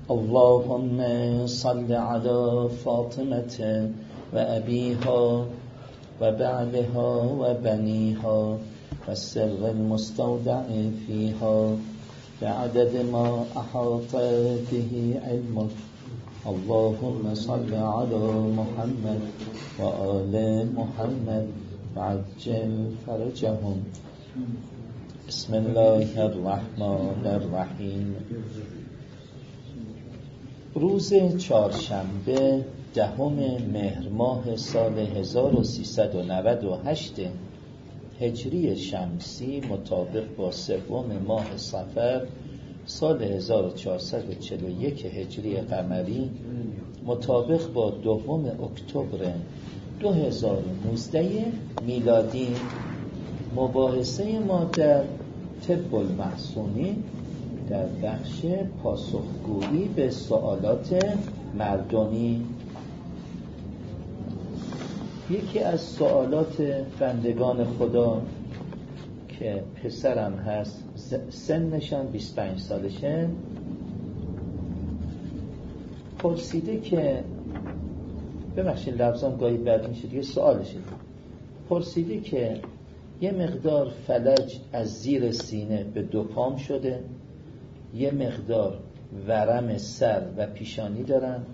اللهم صل على فاطمة وأبيها وبعلها وبنيها والسر المستودع فيها بعدد ما أحاط به علمك. اللهم صل على محمد وآل محمد وعجل فرجهم. بسم الله الرحمن الرحیم. روز چهارشنبه 10 مهر ماه سال 1398 هجری شمسی مطابق با 3 ماه صفر سال 1441 هجری قمری مطابق با 2 اکتبر 2019 میلادی، مباحثه ما در طب المحصونی در بخش پاسخگویی به سوالات مردمی. یکی از سوالات بندگان خدا که پسرم هست، سنشان 25 سالشه، پرسیده که ببخشید لفظم گاهی بد میشه دیگه، سوالشه، پرسیده که یه مقدار فلج از زیر سینه به 2 پام شده، یه مقدار ورم سر و پیشانی دارم،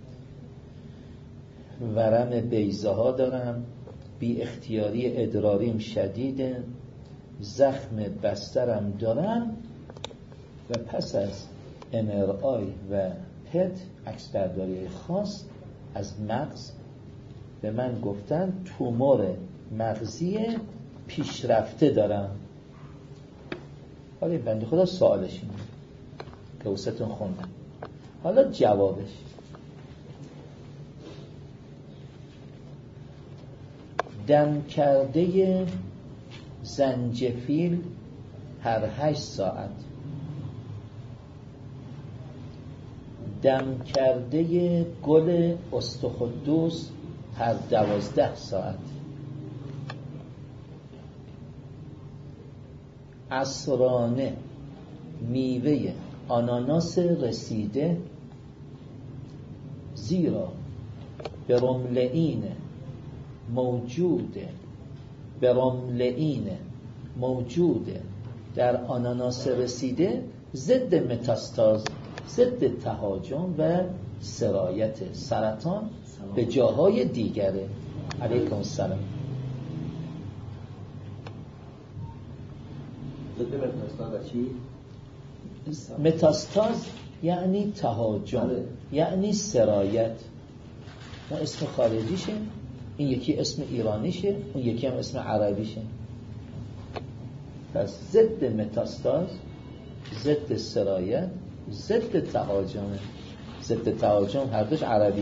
ورم بیضه ها دارم، بی اختیاری ادراریم شدیده، زخم بسترم دارم و پس از MRI و PET عکسبرداری خاص از مغز به من گفتن تومور مغزی پیشرفته دارم. حالا این بنده خدا سوالش اینه که وستون خوندم. حالا جوابش: دم کرده زنجفیل هر 8 ساعت، دم کرده گل استخدوس هر 12 ساعت، عصرانه میوه آناناس رسیده، زیرا برملئین موجوده در آناناس رسیده ضد متاستاز، ضد تهاجم و سرایت سرطان به جاهای دیگره. علیکم السلام. ضد متاستاز چی؟ متاستاز یعنی تهاجم، یعنی سرایت. اون اسم خارجیشه، این یکی اسم ایرانیشه، اون یکی هم اسم عربیشه. پس ضد متاستاز، ضد سرایت، ضد تهاجمه. ضد تهاجم هر دوش عربی.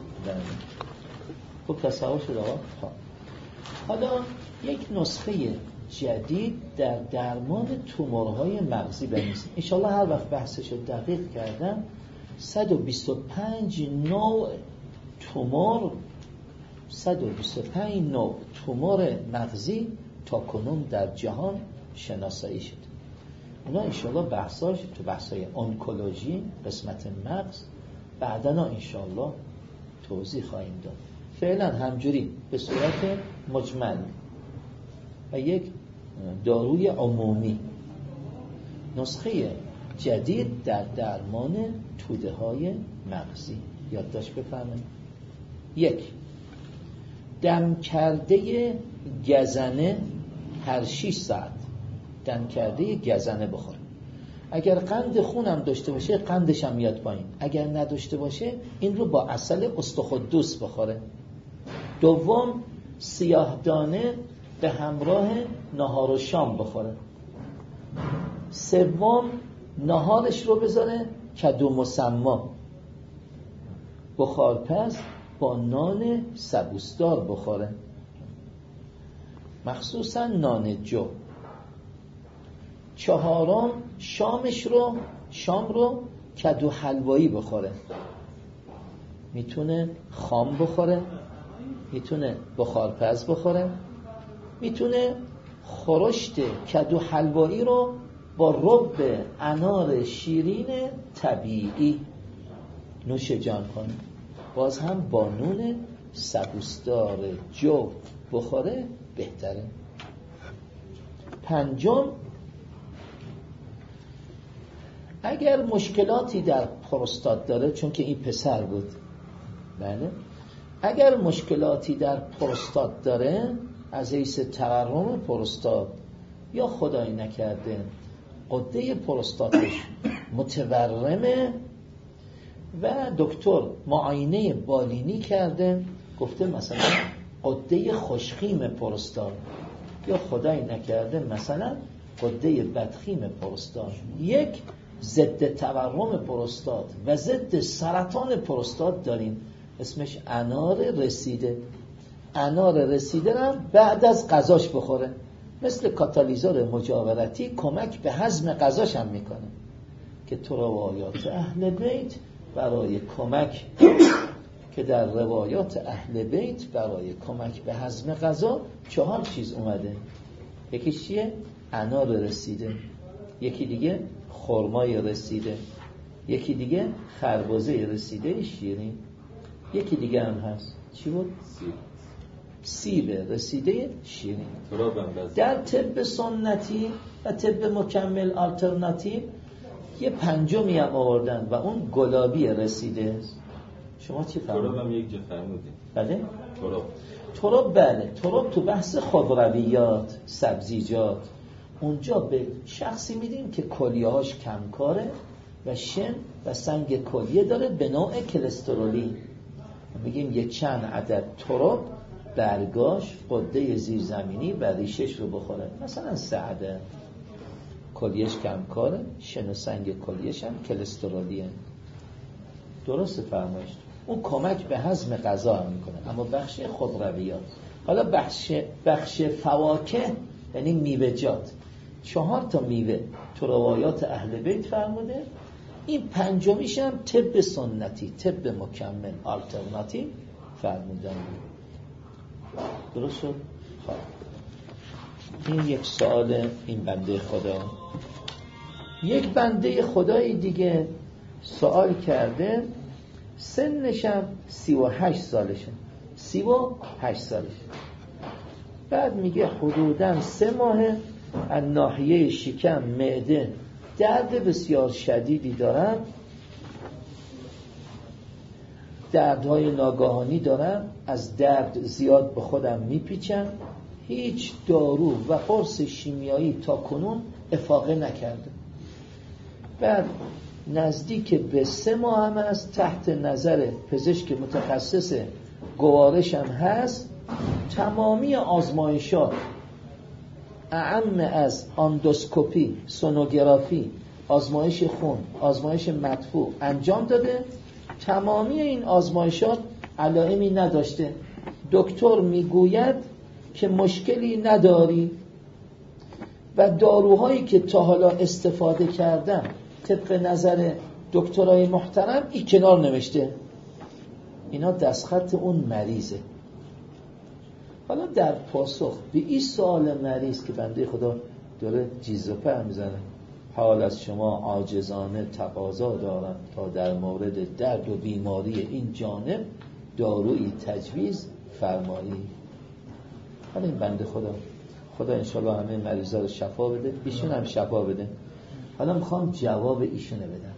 خب تصور شد آقا؟ حالا یک نسخه جدید در درمان تومورهای مغزی بنویسیم. انشالله هر وقت بحثش رو دقیق کردم 125 نوع تومور مغزی تا کنون در جهان شناسایی شد. اونا انشالله بحثاش تو بحثای آنکولوژی قسمت مغز بعداً انشالله توضیح خواهیم داد. فعلا همجوری به صورت مجمل و یک داروی عمومی نسخه جدید در درمان توده های مغزی یادداشت بفرمایید. 1. دم کرده گزنه هر 6 ساعت دم کرده گزنه بخوره. اگر قند خونم داشته باشه قندش هم میاد پایین، اگر نداشته باشه این رو با عسل استخدوس بخوره. 2. سیاهدانه به همراه نهار و شام بخوره. 3. نهارش رو بذاره کدو مسما، بخارپز با نان سبوسدار بخوره، مخصوصا نان جو. 4. شام رو کدو حلوایی بخوره. میتونه خام بخوره، میتونه بخارپز بخوره، میتونه خورشت کدو حلوایی رو با رب انار شیرین طبیعی نوش جان کنه، باز هم با نون سبوسدار جو بخوره بهتره. پنجم، اگر مشکلاتی در پروستات داره، چون که این پسر بود، بله، اگر مشکلاتی در پروستات داره از حیث تورم پروستات یا خدای نکرده غده پروستاتش متورمه و دکتر معاینه بالینی کرده گفته مثلا غده خوشخیم پروستات یا خدای نکرده مثلا غده بدخیم پروستات، یک ضد تورم پروستات و ضد سرطان پروستات داریم اسمش انار رسیده. انار رسیده هم بعد از غذاش بخوره، مثل کاتالیزور مجاورتی کمک به هضم غذاش هم میکنه که تو روایات اهل بیت برای کمک که در روایات اهل بیت برای کمک به هضم غذا 4 چیز اومده. یکیش چیه؟ انار رسیده، یکی دیگه خرمای رسیده، یکی دیگه خربزه رسیده شیرین، یکی دیگه هم هست چی بود؟ سیب رسیده شیرین. در طب سنتی و طب مکمل آلترناتیو یه پنجمی هم آوردن و اون گلابی رسیده است. شما چی فهمیدید؟ تراب هم یک جا فهمیدید. بله؟ تراب. بله، تراب تو بحث خضرویات، سبزیجات، اونجا به شخصی میدیم که کلیه‌هاش کمکاره و شن و سنگ کلیه داره به نوع کلسترولی، میگیم یه چند عدد تراب برگاش غده زیرزمینی و ریشش رو بخوره، مثلا 3 عدد. کلیهش کمکاره، شن و سنگ کلیهش هم کلسترولیه. درست فرمایش. اون کمک به هضم غذا هم میکنه. اما بخش خضرویات، حالا بخش فواکه یعنی میوه‌جات، 4 تا میوه تو روایات اهل بیت فرموده. این پنجمیش هم طب سنتی، طب مکمل آلترناتیو فرمودن. درست شد؟ خب این یک سوال این بنده خدا. یک بنده خدای دیگه سوال کرده، سنشم 38 سالشه، 38 سالشه، بعد میگه حدوداً 3 ماه از ناحیه شکم معده درد بسیار شدیدی دارم، دردهای ناگهانی دارم، از درد زیاد به خودم میپیچم، هیچ دارو و قرص شیمیایی تا کنون افاقه نکرده. بعد نزدیک به 3 ماه هم است، تحت نظر پزشک متخصص گوارش هم هست. تمامی آزمایشات اعم از اندوسکوپی، سونوگرافی، آزمایش خون، آزمایش مدفوع انجام داده. تمامی این آزمایشات علائمی نداشته. دکتر میگوید که مشکلی نداری و داروهایی که تا حالا استفاده کردم طبق نظر دکترای محترم این کنار نوشته. اینا دستخط اون مریضه. حالا در پاسخ به این سوال مریض که بنده خدا داره جیز و پر میزنه، حال از شما عاجزانه تقاضا دارم تا در مورد درد و بیماری این جانب دارویی تجویز فرمایی. حالا این بنده خدا انشالله همه مریضا رو شفا بده، ایشون هم شفا بده. حالا میخوام جواب ایشونه بدم.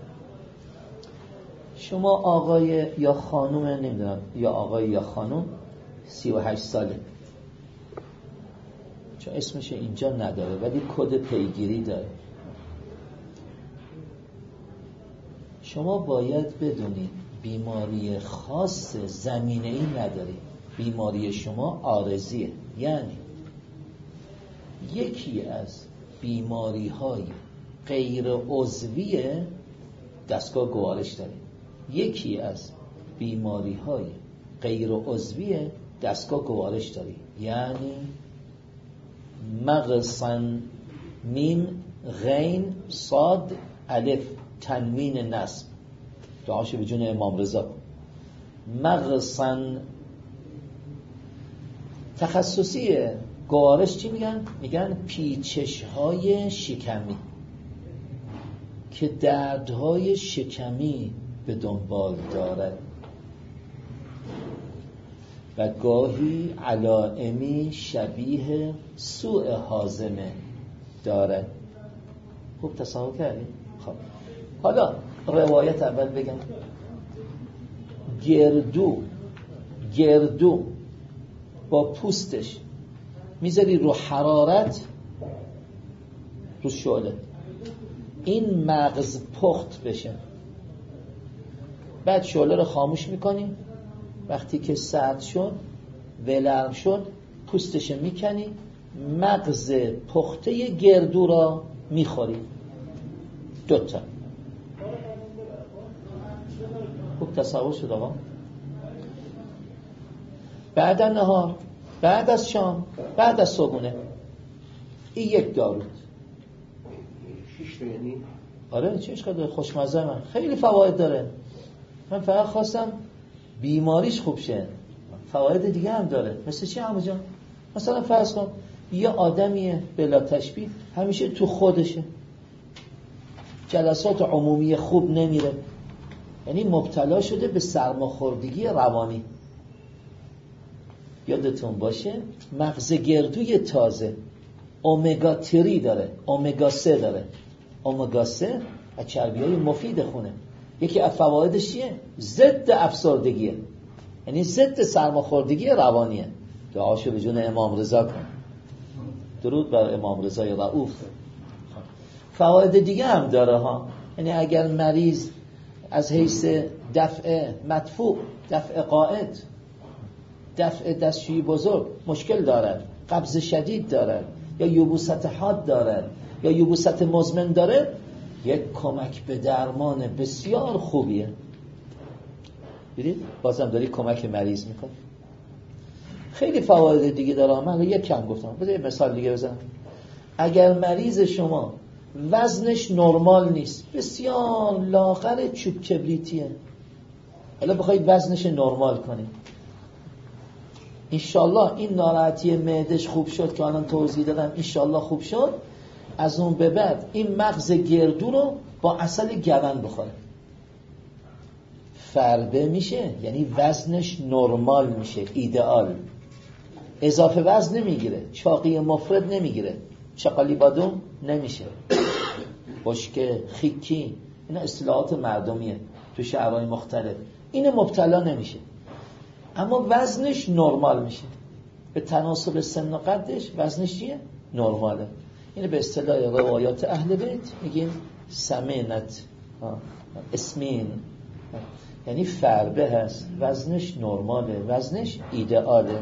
شما آقای یا خانوم، نمیدونم یا آقای یا خانوم، 38 ساله، چون اسمش اینجا نداره ولی کد پیگیری داره. شما باید بدونید بیماری خاص زمینه‌ای نداری، بیماری شما عارضیه. یعنی یکی از بیماری‌های غیر عضوی دستگاه گوارش داریم، یکی از بیماری‌های غیر عضوی دستگاه گوارش داریم، یعنی مغصن میم غین صاد الف تنوین نصب، دعاشو به جون امام رضا. مغصن تخصصی گوارش چی میگن؟ میگن پیچش های شکمی که دردهای شکمی به دنبال دارد و گاهی علائمی شبیه سوء هاضمه دارد. خوب تصور کردیم؟ خب حالا روایت اول بگم. گردو با پوستش میذاری رو حرارت، رو شعله، این مغز پخت بشه، بعد شعله رو خاموش میکنی، وقتی که سرد شد ولرم شد پوستش میکنی، مغز پخته گردو را میخوری. دوتا. خوب تصور شد آقا؟ بعد از نهار، بعد از شام، بعد از صبحونه، این یک دارو. 6 تا یعنی؟ آره چه اشکال خوشمزه، من خیلی فواید داره. من فقط خواستم بیماریش خوب شه. فواید دیگه هم داره. مثل چی عمو جان؟ مثلا فرض کن یه آدمیه بلا تشبیه همیشه تو خودشه، جلسات عمومی خوب نمیره، یعنی مبتلا شده به سرماخوردگی روانی. یادتون باشه مغز گردوی تازه اومگا 3 داره، اومگا 3 داره. اومگا 3 از چربی‌های مفید خونه. یکی از فوایدش چیه؟ ضد افسردگیه، یعنی ضد سرماخوردگی روانیه. دعاشو به جون امام رضا کن. درود بر امام رضای رؤوف. فواید دیگه هم داره ها، یعنی اگر مریض از حیث دفع مدفوع، دفع قائد، دفع دستشویی بزرگ مشکل دارد، قبض شدید دارد، یا یبوست حاد دارد، یا یبوست مزمن داره، یک کمک به درمان بسیار خوبیه. دیدید؟ بازم داری کمک مریض میکنی. خیلی فواید دیگه داره، من یک کم گفتم. بذار مثال دیگه بزنم. اگر مریض شما وزنش نرمال نیست، بسیار لاغر، چوب کبریتیه، حالا بخواید وزنش نرمال کنید، انشالله این ناراحتی معدش خوب شد که الان توضیح دادم، انشالله خوب شد، از اون به بعد این مغز گردو رو با عسل گون بخوره، فربه میشه، یعنی وزنش نرمال میشه، ایدئال، اضافه وزن نمیگیره، چاقی مفرد نمیگیره، چقالی بادوم نمیشه، بشکه، خیکی، اینا اصطلاحات مردمیه تو شهرهای مختلف، این مبتلا نمیشه، اما وزنش نرمال میشه، به تناسب سن و قدش وزنش چیه؟ نرماله. اینه به اصطلاح روایات اهل بیت میگیم سمینت، اسمین، یعنی فربه هست، وزنش نرماله، وزنش ایدئاله.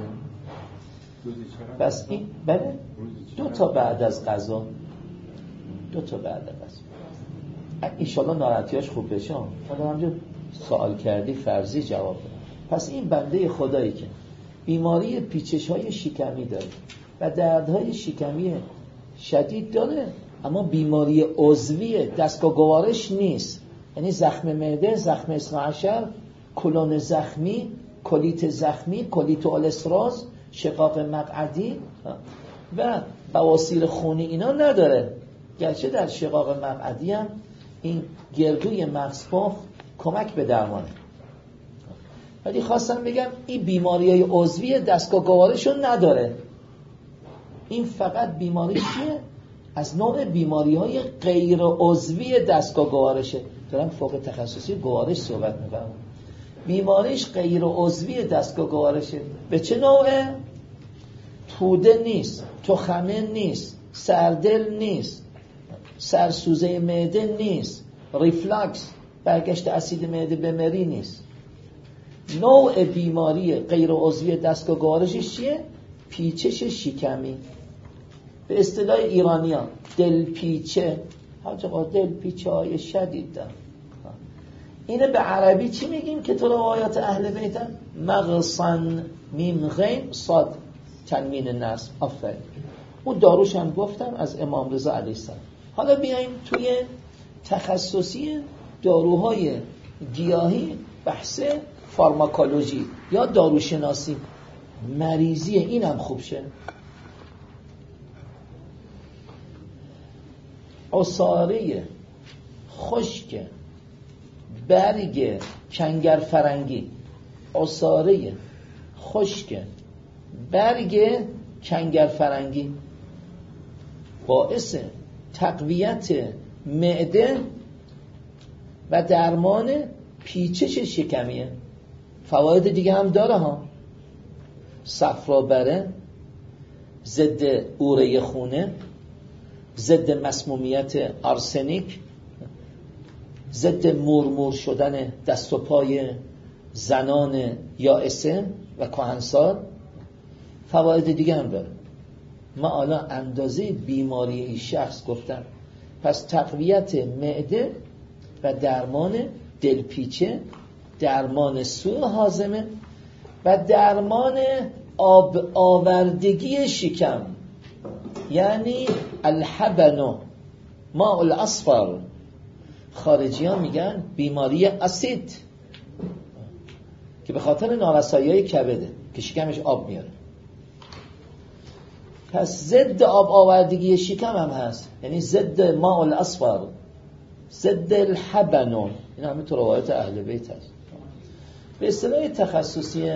بس این بله 2 تا بعد از غذا، 2 تا بعد از غذا انشالله ناراحتیاش خوب بشه. حالا همجور سوال کردی فرضی جواب بدم. پس این بنده خدایی که بیماری پیچش‌های شکمی داره و دردهای شکمی شدید داره، اما بیماری عضوی دستگاه گوارش نیست، یعنی زخم معده، زخم اثناعشر، کلون زخمی، کلیت زخمی، کلیت اولستراز، شقاق مقعدی و بواسیر خونی اینا نداره، گرچه در شقاق مقعدی هم این گردوی مغز پخت کمک به درمانه. ولی خواستم بگم این بیماری‌های عضوی دستگاه گوارشو نداره، این فقط بیماری چیه؟ از نوع بیماری‌های غیر عضوی دستگاه گوارشه. دارم فوق تخصصی گوارش صحبت می‌کنم. بیماریش غیر عضوی دستگاه گوارشه. به چه نوعه؟ توده نیست، تخمه نیست، سردل نیست، سرسوزه معده نیست، ریفلاکس، برگشت اسید معده به مری نیست. نوع بیماری غیر عضوی دستگاه گوارشش چیه؟ پیچش شکمی، به اصطلاح ایرانیان دلپیچه. حاج آقا دلپیچه های شدید دارن. اینه به عربی چی میگیم که تو روایات اهل بیتن؟ مغصن میم غین صاد تنوین نصب. آفرین. اون داروش هم گفتم از امام رضا علیه السلام. حالا بیایم توی تخصصی داروهای گیاهی، بحث فارماکولوژی یا داروشناسی، مریضی این هم خوب شه. عصاره خشک، برگ کنگر فرنگی، عصاره خشک برگ کنگر فرنگی باعث تقویت معده و درمان پیچش شکمیه. فواید دیگه هم داره ها. صفرابره، ضد اوره خونه، ضد مسمومیت آرسنیک، ضد مورمور شدن دست و پای زنان یائسه و کهنسال. فواید دیگه هم داره. ما الان اندازه بیماری این شخص گفتم. پس تقویت معده و درمان دلپیچه، درمان سوء هاضمه و درمان آب آوردگی شکم، یعنی الحبنو ماء الاصفر. خارجی ها میگن بیماری اسید که به خاطر نارسایی کبده که شکمش آب میاره. پس ضد آب آوردگی شکم هم هست، یعنی ضد ماء الاصفر، ضد الحبنو. این همه تو روایت اهل بیت هست. به اصطلاح تخصصی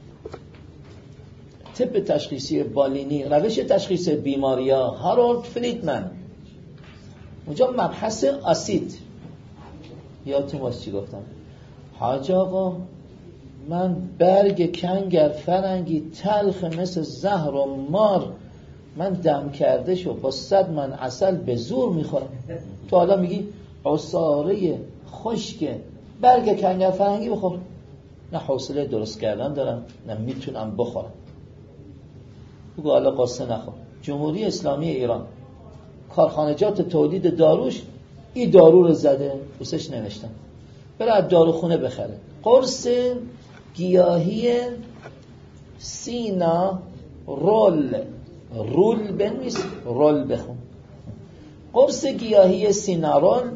طب تشخیصی بالینی، روش تشخیص بیماری‌ها، هارولد فریدمن، اونجا مبحث اسید. یادتون باشه چی گفتم؟ حاج آقا من برگ کنگر فرنگی تلخ مثل زهر و مار من دم کرده شو با 100 من عسل به زور میخورم. تو حالا میگی عصاره خشک برگ کنگر فرنگی بخور؟ نه حوصله درست کردن دارم، نه میتونم بخورم. بگو حالا قصه نخور. جمهوری اسلامی ایران کارخانجات تولید داروش این دارو رو زده، روسش نوشتم بره از داروخونه بخره. قرص گیاهی سینا رول بنویس، رول بخون. قرص گیاهی سینارول،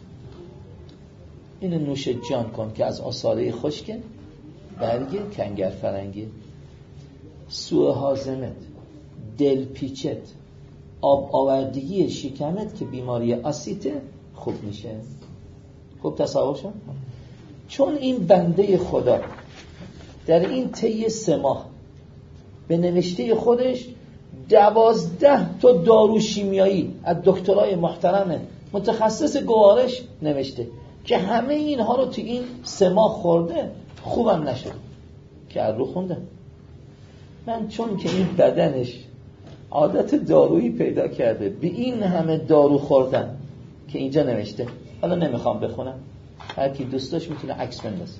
اینو نوش جان کن که از عصاره خشک برگ کنگر فرنگی، سوء هاضمت، دلپیچت، آب آوردگی شکمت که بیماری اسیته خوب میشه. خوب تصور شد؟ چون این بنده خدا در این طی 3 ماه به نوشته خودش 12 تا دارو شیمیایی از دکترای محترم متخصص گوارش نوشته که همه اینها رو تو این 3 ماه خورده، خوبم نشد که از رو خونده. من چون که این بدنش عادت دارویی پیدا کرده به این همه دارو خوردن که اینجا نوشته، حالا نمیخوام بخونم، هر کی دوست داشت میتونه عکس بندازه.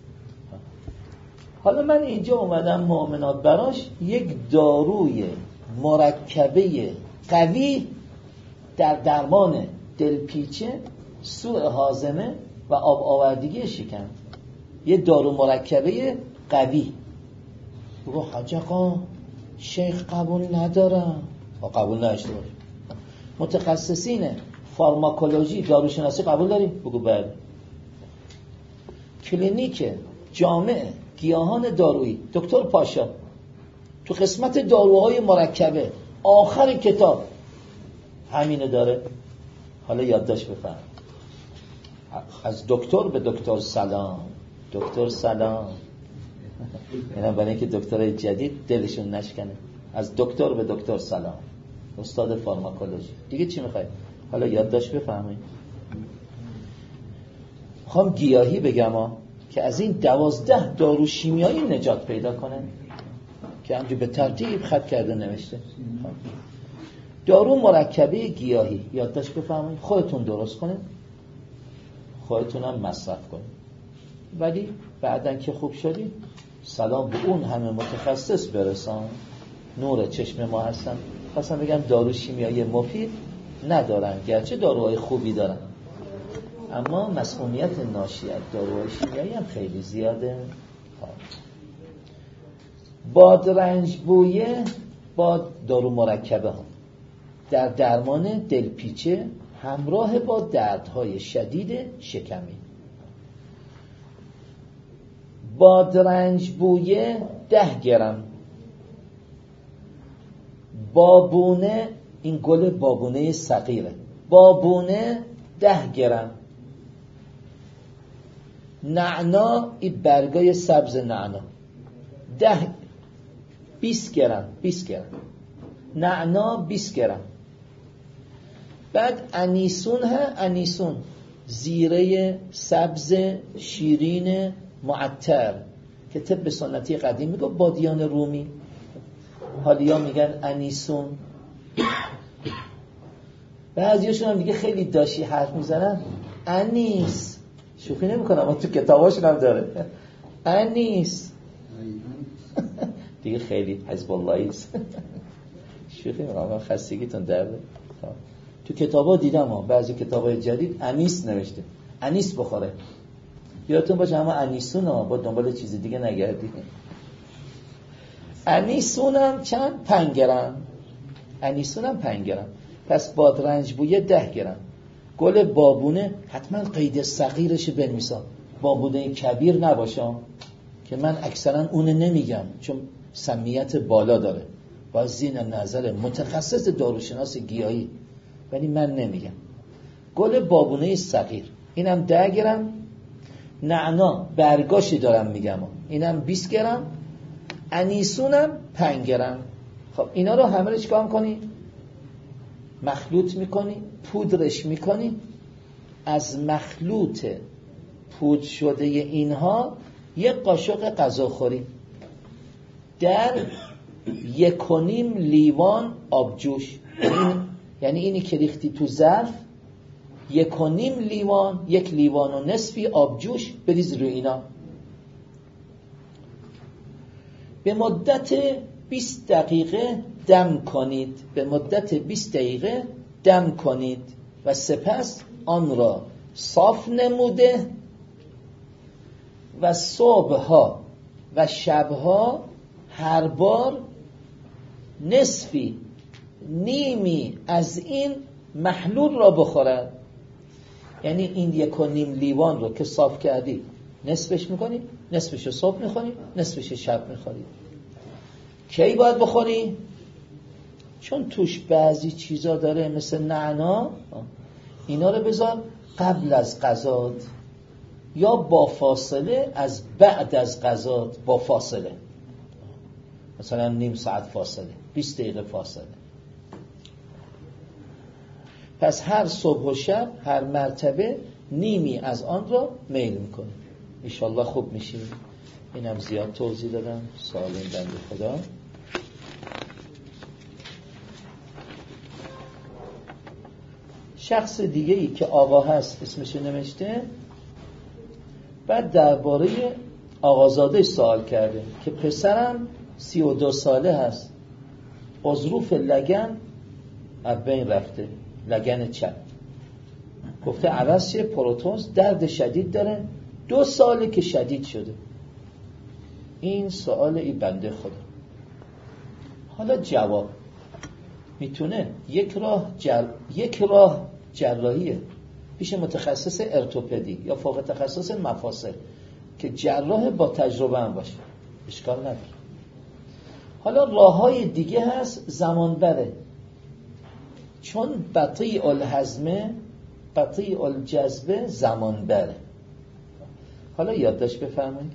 حالا من اینجا اومدم مؤمنات براش یک داروی مرکبه قوی در درمان دلپیچه، سوء هاضمه و آب آوردگی شکم. یه دارو مرکبه قوی. بگو حاج آقا شیخ قبول ندارم. قبول نداشته باش. متخصصین فارماکولوژی داروشناسی قبول داری؟ بگو بله. کلینیک جامع گیاهان دارویی دکتر پاشا تو قسمت داروهای مرکبه آخر کتاب همینه داره. حالا یادداشت بفرم. از دکتر به دکتر سلام. دکتر سلام. اینا برای اینکه دکترای جدید دلشون نشکنه. از دکتر به دکتر سلام. استاد فارماکولوژی. دیگه چی میخوای؟ حالا یادداشت بفرمایید. میخوام گیاهی بگم که از این 12 دارو شیمیایی نجات پیدا کنه که همجور به ترتیب خط کرده نوشته. دارو مرکبه گیاهی یادداشت بفرمایید. خودتون درست کنید، خودتون هم مصرف کنید، ولی بعدن که خوب شدی سلام به اون همه متخصص برسان. نور چشم ما هستن. خواستم بگم دارو شیمیایی مفید ندارن، گرچه داروهای خوبی دارن، اما مسمومیت ناشی از داروهای شیمیایی هم خیلی زیاده. بادرنجبویه با دارو مرکبه ها در درمان دلپیچه همراه با دردهای شدید شکمی. بادرنجبویه 10 گرم. بابونه، این گل بابونه صغیره، بابونه 10 گرم. نعنا این برگای سبز نعنا 20 گرم نعنا 20 گرم. بعد انیسون زیره سبز شیرین معطر که طب سنتی قدیم میگه بادیان رومی، حالیا میگن انیسون. بعضیاشون هم دیگه خیلی داشی حرف میزنن انیس، شوخی نمیکنم اما تو کتاباشون هم داره انیس دیگه خیلی حزب اللهی است. شوخی نمیکنم، خستگیتون درده. تو کتابا دیدم ها، بعضی کتابای جدید انیس نوشته، انیس بخوره. یادتون باشه اما انیسون ها با دنبال چیز دیگه نگردید. انیسون هم چند؟ 5 گرم. انیسون هم 5 گرم. پس بادرنج بویه 10 گرم. گل بابونه حتما قید صغیرش بنویسا، بابونه کبیر نباشه که من اکثرا اون نمیگم چون سمیت بالا داره، با زین نظر متخصص داروشناس گیاهی، ولی من نمیگم. گل بابونه صغیر اینم 10 گرم. نعنا برگاشی دارم میگم اینم 20 گرم. انیسونم 5 گرم. خب اینا رو همه رو چیکار کنی؟ مخلوط میکنی، پودرش میکنی. از مخلوط پودر شده اینها 1 قاشق غذاخوری در 1.5 لیوان آبجوش، یعنی اینی که ریختی تو ظرف 1.5 لیوان، 1 لیوان و نصفی آبجوش بریز روی اینا. به مدت 20 دقیقه دم کنید. به مدت 20 دقیقه دم کنید و سپس آن را صاف نموده و صبحها و شبها هر بار نصفی نیمی از این محلول را بخورد. یعنی این 1.5 لیوان رو که صاف کردی نصفش میکنی، نصفش رو صبح میخوری، نصفش شب میخوری. کی باید بخوری؟ چون توش بعضی چیزا داره مثل نعنا، اینا رو بذار قبل از غذات یا با فاصله از بعد از غذات، با فاصله مثلا نیم ساعت فاصله، 20 دقیقه فاصله. پس هر صبح و شب هر مرتبه نیمی از آن را میل میکنی. انشالله خوب میشی. اینم زیاد توضیح دادم. سوال این بنده خدا. شخص دیگه ای که آقا هست اسمش نوشته، بعد درباره آقازاده سوال کرده که پسرم 32 ساله هست، غضروف لگن از بین رفته، لگن چپ. گفته عوض شه پروتوز، درد شدید داره، 2 ساله که شدید شده. این سوال ای بنده خدا. حالا جواب میتونه یک راه جراحیه پیش متخصص ارتوپدی یا فوق تخصص مفاصل که جراح با تجربه هم باشه، اشکال نداره. حالا راههای دیگه هست، زمان بره، چون بطیء الهضمه بطیء الجذبه زمان بره. حالا یادداشت بفرمایید.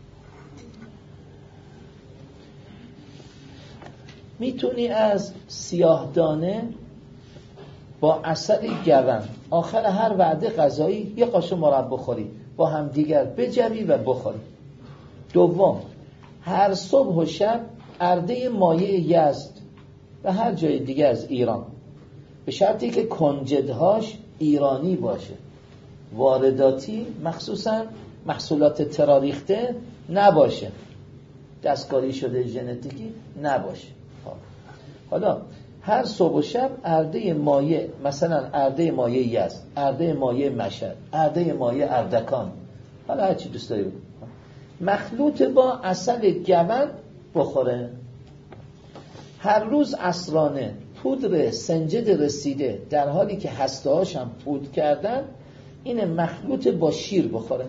میتونی از سیاهدانه با عسل گون آخر هر وعده غذایی 1 قاشق مرب بخوری، با هم دیگر بجوی و بخوری. دوم، هر صبح و شب ارده مایع یزد و هر جای دیگه از ایران، به شرطی که کنجدهاش ایرانی باشه، وارداتی مخصوصا محصولات تراریخته نباشه، دستکاری شده ژنتیکی نباشه. حالا هر صبح و شب ارده مایع، مثلا ارده مایع یزد، ارده مایع مشهد، ارده مایع اردکان، حالا هر چی دوست داری مخلوط با عسل گون بخوره. هر روز عصرانه پودر سنجد رسیده در حالی که هسته‌هاش هم پودر کردن، این مخلوط با شیر بخوره.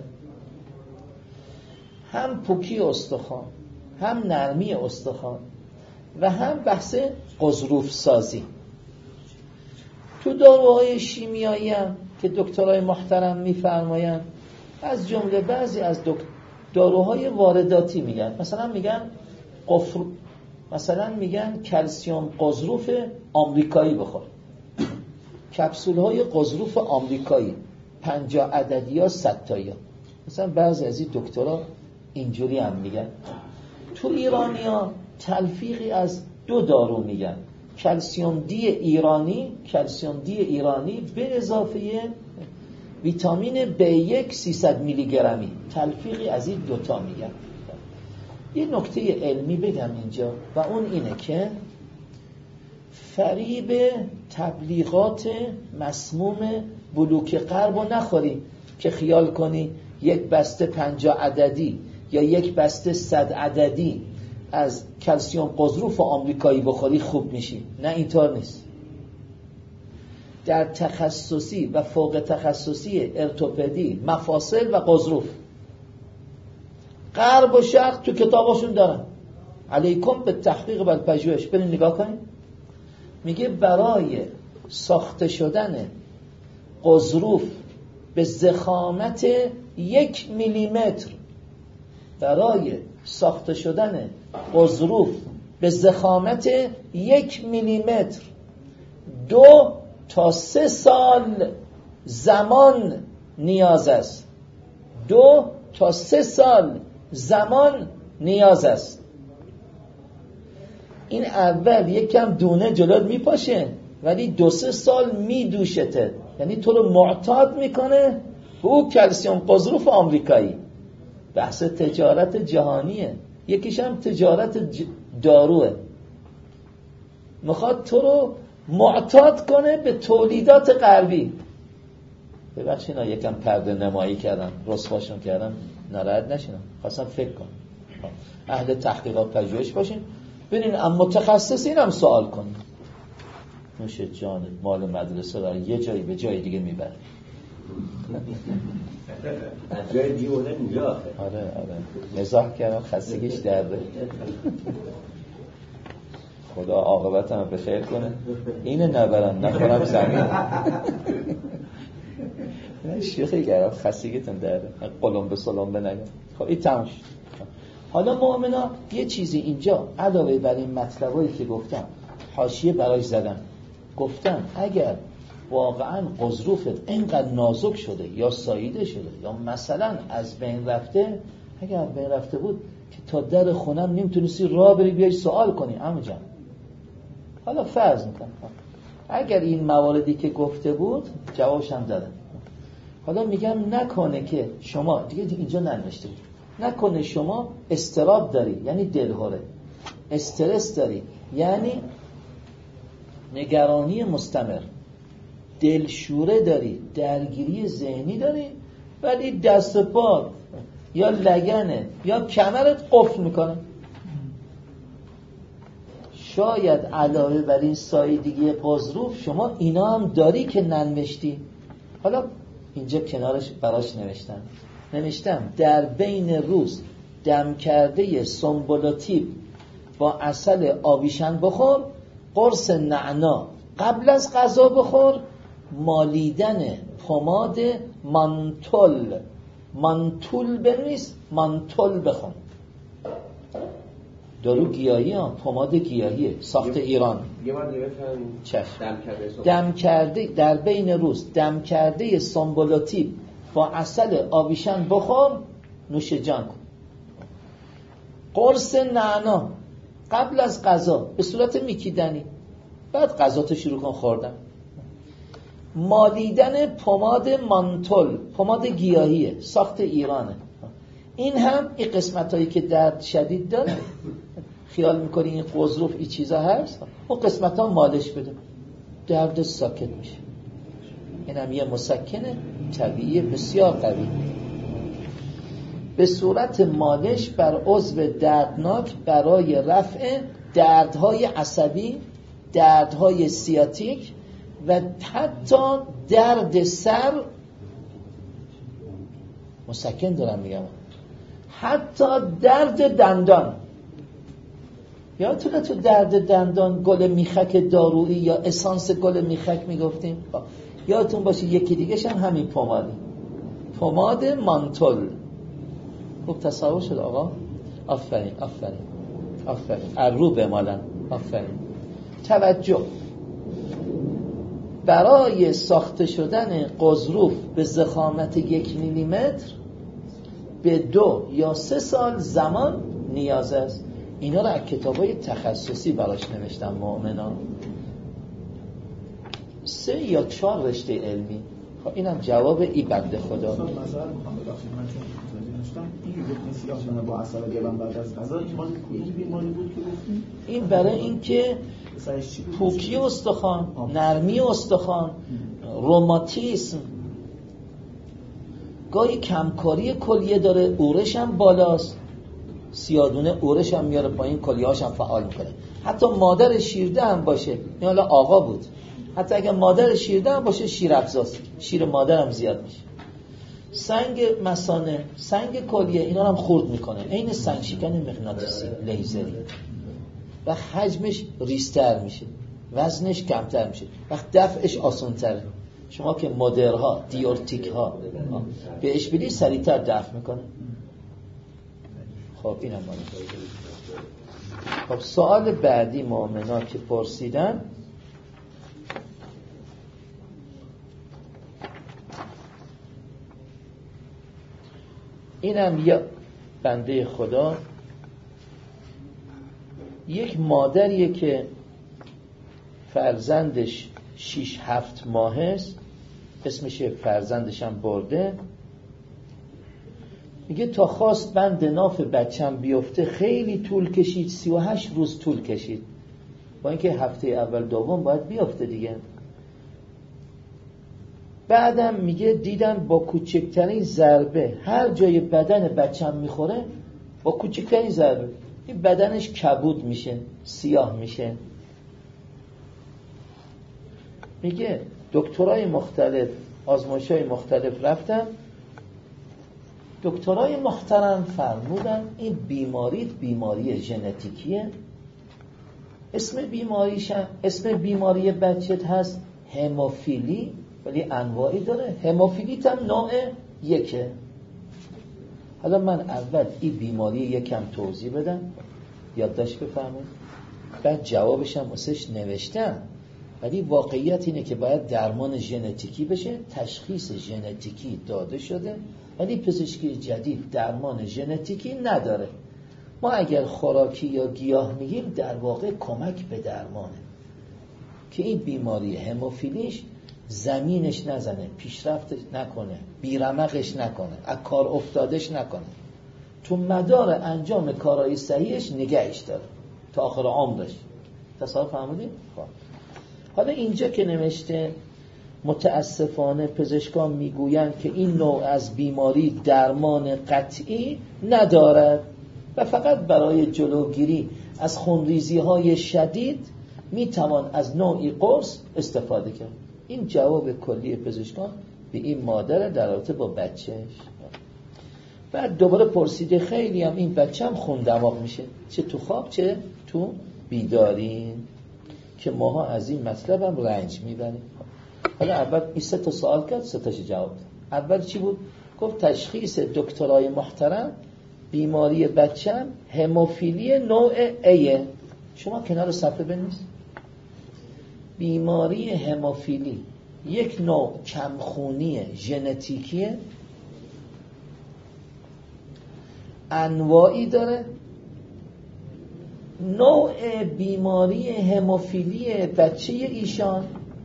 هم پوکی استخوان، هم نرمی استخوان و هم بحث غضروف سازی. تو داروهای شیمیایی هم که دکترای محترم میفرمایند از جمله بعضی از داروهای وارداتی میگن، مثلا میگن مثلا میگن کلسیم قضروف آمریکایی بخور، کپسول های قضروف آمریکایی 50 عددی یا 100 تایی. مثلا بعضی از این دکترها اینجوری هم میگن. تو ایرانیا تلفیقی از 2 دارو میگن، کلسیم دی ایرانی به اضافه ویتامین B1 300 میلی گرمی، تلفیقی از این 2 تا میگن. یه نکته علمی بگم اینجا و اون اینه که فریب تبلیغات مسموم بلوک غرب رو نخوری که خیال کنی یک بسته 50 عددی یا یک بسته 100 عددی از کلسیم قضروف آمریکایی بخوری خوب میشی. نه، اینطور نیست. در تخصصی و فوق تخصصی ارتوپدی، مفاصل و قضروف، غرب و شرق تو کتاباشون دارن. علیکم به تحقیق و پژوهش. برین نگاه کنید. میگه برای ساخته شدن قضروف به ضخامت 1 میلیمتر، برای ساخته شدن قضروف به ضخامت 1 میلیمتر 2 تا 3 سال زمان نیاز است. 2 تا 3 سال زمان نیاز است. این اول یکم دونه جلوت میپاشه ولی 2-3 سال میدوشته، یعنی تو رو معتاد میکنه به او کلسیم قضروف آمریکایی. بحث تجارت جهانیه، یکیش هم تجارت داروه. میخواد تو رو معتاد کنه به تولیدات غربی. ببخشید یکم پرده نمایی کردم، رسواشون کردم، ناراحت نشینم، خواستم فکر کنم. اهل تحقیقات پژوهش باشین، ببینین اما متخصصین هم سوال کنین. نوش جان، مال مدرسه را یه جایی به جای دیگه میبره. از جای دیگه بودن اینجا. آره مزاح کردم، خستگیش درده. خدا عاقبتم به خیر کنه. اینه نبرن نخورم زمین. شوخی کردم، خستگیتون درده، قلم به سلام بنگم. خب این تمام شد. حالا مؤمنا یه چیزی اینجا علاوه بر این مطلبایی که گفتم حاشیه براش زدم. گفتم اگر واقعا قضروفت اینقدر نازک شده یا ساییده شده یا مثلا از بین رفته، اگر بین رفته بود که تا در خونم نمیتونستی راه بری بیای سوال کنی عمو جان. حالا فرض میکنم اگر این مواردی که گفته بود جوابش هم دادم. حالا میگم نکنه که شما دیگه اینجا ننوشته بود، نکنه شما استراب داری یعنی دلهوره، استرس داری یعنی نگرانی مستمر، دلشوره داری، درگیری ذهنی داری، ولی دست پا یا لگنه یا کمرت قفل میکنه. شاید علاوه بر این سایدگی قضروف شما اینا هم داری که ننوشتی. حالا اینجا کنارش براش نوشتم در بین روز دم کرده سنبولاتیب با عسل آویشن بخور، قرص نعنا قبل از غذا بخور، مالیدن پماد مانتول بنویس، مانتول بخون. دارو گیاهی ها، پماد گیاهیه، ساخت ایران. یه بار دیگه دم کرده در بین روز دم کرده سنبولاتیب با عسل آویشن بخور، نوش جان کن. قرص نعنا قبل از غذا به صورت میکیدنی، بعد غذاتو شروع کن خوردن. مالیدن پماد مانتول، پماد گیاهیه، ساخت ایرانه. این هم این قسمتایی که درد شدید داره، خیال میکنی این قضروف این چیزا هست، اون قسمت ها مالش بده، درد ساکت میشه. این هم یه مسکن طبیعی بسیار قوی، به صورت مالش بر عضو دردناک برای رفع دردهای عصبی، دردهای سیاتیک و حتی درد سر. مسکن دارم میگم، حتی درد دندان. یادتونه تو درد دندان گل میخک دارویی یا اسانس گل میخک میگفتیم؟ یادتون باشه یکی دیگه هم همین پماده. پماد مانتول. خوب تصور شد آقا؟ آفرین آفرین آفرین. ابرو بمالن. آفرین. توجه، برای ساخته شدن قضروف به ضخامت 1 میلیمتر به 2 یا 3 سال زمان نیاز است. اینا رو از کتابای تخصصی براش نوشتم مؤمنان. 3 یا 4 رشته علمی. خب اینم جواب این بنده خدا. مثلا میخوام ببخشید من چون نوشتم این گفتین سیاه شدن با اعصاب گلان بعد از غذا، این بیماری بود که گفتین؟ این برای اینکه پوکی استخوان، نرمی استخوان، روماتیسم، گاهی کمکاری کلیه داره، اورش هم بالاست، سیادونه اورش هم میاره پایین، کلیه‌هاش هم فعال میکنه. حتی مادر شیرده هم باشه، این حالا آقا بود، حتی اگه مادر شیرده هم باشه شیر افزاست، شیر مادر هم زیاد میشه. سنگ مثانه، سنگ کلیه، اینا هم خورد میکنه، عین سنگ شکن مغناطیسی لیزری، و حجمش ریزتر میشه، وزنش کمتر میشه، وقت دفعش آسان‌تره. شما که مادرها، دیورتیک ها بهش بدی سریعتر دفع میکنه. خب اینم مالی. خب سوال بعدی مؤمنا که پرسیدن، اینم یا بنده خدا، یک مادریه که فرزندش 6-7 ماه است، اسمش فرزندش هم برده، میگه تا خواست بند ناف بچم بیفته خیلی طول کشید، 38 روز طول کشید، با اینکه هفته اول دوم باید بیفته دیگه. بعدم میگه دیدم با کوچکترین ضربه هر جای بدن بچم میخوره، با کوچکترین ضربه این بدنش کبود میشه، سیاه میشه. میگه دکترای مختلف، آزمایش‌های مختلف رفتم، دکترای محترم فرمودن این بیماری ژنتیکیه. اسم بیماری بچت هست هموفیلی، ولی انواعی داره. هموفیلیت هم نوع 1. حالا من اول این بیماری یکم توضیح بدم، یادداشت بفرمایید، بعد جوابش هم واسش نوشتم. ولی واقعیت اینه که باید درمان ژنتیکی بشه، تشخیص ژنتیکی داده شده، ولی پزشکی جدید درمان ژنتیکی نداره. ما اگر خوراکی یا گیاه میگیم در واقع کمک به درمانه که این بیماری هموفیلیش زمینش نزنه، پیشرفت نکنه، بیرمقش نکنه، از کار افتادش نکنه، تو مدار انجام کارهای صحیحش نگهش داره تا آخر عمرش. تصور فهمیدید؟ خب حالا اینجا که نوشته متاسفانه پزشکان میگویند که این نوع از بیماری درمان قطعی ندارد و فقط برای جلوگیری از خونریزی‌های شدید میتوان از نوعی قرص استفاده کرد. این جواب کلی پزشکان به این مادر در رابطه با بچهش. بعد دوباره پرسیده خیلی هم این بچه هم خون دماغ میشه، چه تو خواب چه تو بیداری، که ماها از این مطلب هم رنج میبریم. حالا اول این 3 تا سوال کرد، 3 تاش جواب داد. اول چی بود؟ گفت تشخیص دکترای محترم بیماری بچم هموفیلی نوع A. شما کنار صفحه بنویس. بیماری هموفیلی یک نوع کمخونی ژنتیکیه، انواعی داره. نوع بیماری هموفیلی بچه ایشان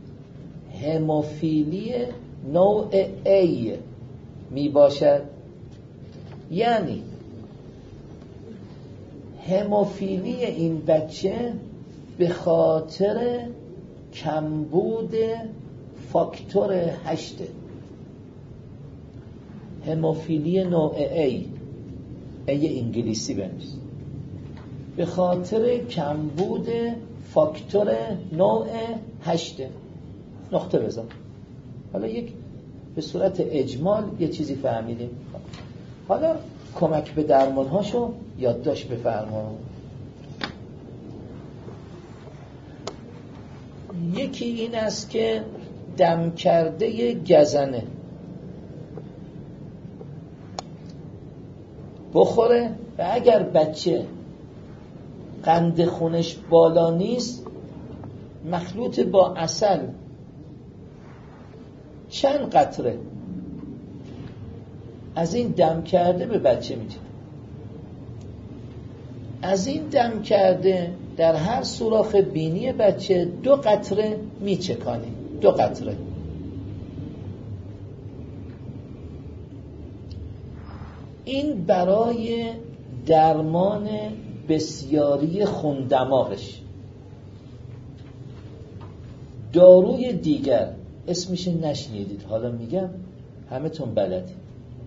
هموفیلی نوع A می باشد. یعنی هموفیلی این بچه به خاطر کمبود فاکتور 8. هموفیلی نوع A انگلیسی بنویس، به خاطر کمبود فاکتور نوع 8. نقطه بزن. حالا یک به صورت اجمال یه چیزی فهمیدیم. حالا کمک به درمان هاشو یادداشت بفرما. یکی این است که دم کرده گزنه، بخوره و اگر بچه قند خونش بالا نیست مخلوط با عسل چند قطره از این دم کرده به بچه میده. از این دم کرده در هر سوراخ بینی بچه 2 قطره میچکانی. 2 قطره. این برای درمان بسیاری خون دماغش. داروی دیگر اسمش نشنیدید، حالا میگم همه تون بلدید.